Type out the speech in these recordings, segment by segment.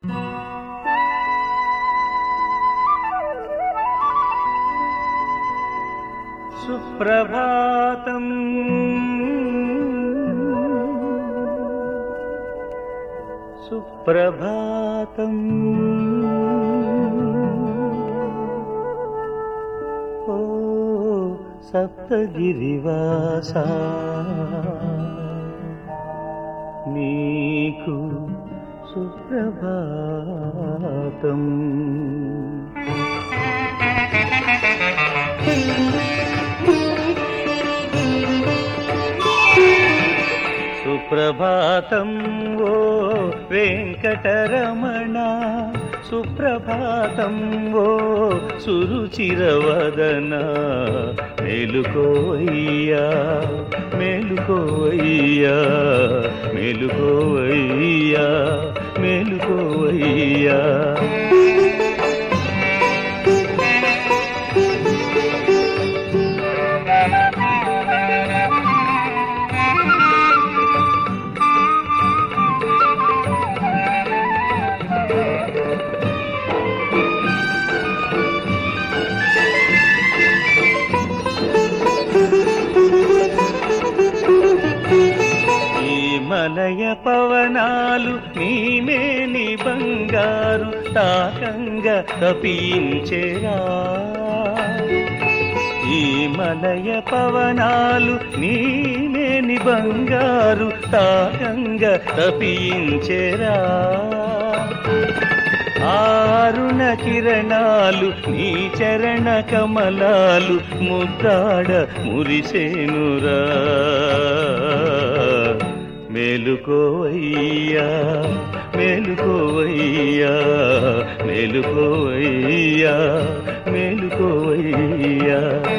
సుప్రభాతం సుప్రభాతం ఓ సప్తగిరివాసా నీకు సుప్రభాతం. సుప్రభాతం ఓ వెంకటరమణ, సుప్రభాతం ఓ సురుచిరవదన, మేలుకోవయ్యా మేలుకోవయ్యా మేలుకోవయ్యా మేలుకోవయ్యా. మలయ పవనాలు నీమేని బంగారు తాకంగా తపించేరా, ఈ మలయ పవనాలు నీమేని బంగారు తాకంగా తపించేరా, ఆరుణ కిరణాలు నీ చరణ కమలాలు ముద్దాడ మురిసేనురా, మేలుకోవయ్యా మేలుకోవయ్యా మేలుకోవయ్యా మేలుకోవయ్యా.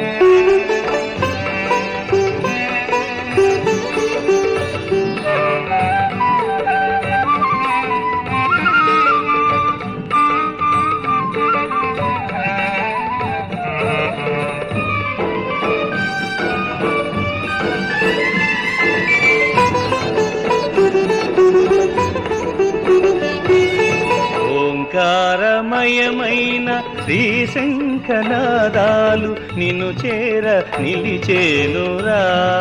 ఓంకారమయమైన శ్రీశంఖనాదాలు నిన్ను చేర నిలిచేనురా,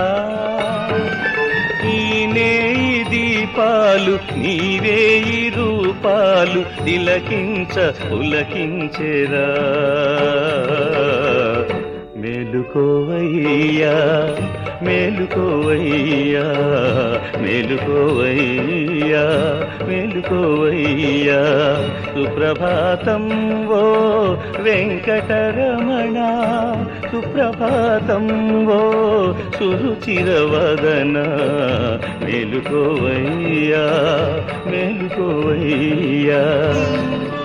ఈ నేయి దీపాలు నీవేయి రూపాలు తిలకించ పులకించెరా, మేలుకోవయ్యా మేలుకోవయ్యా మేలుకోవయ్యా మేలుకోవయ్యా. సుప్రభాతం ఓ వెంకటరమణ, సుప్రభాతం ఓ సురుచిరవదన, మేలుకోవయ్యా మేలుకోవయ్యా.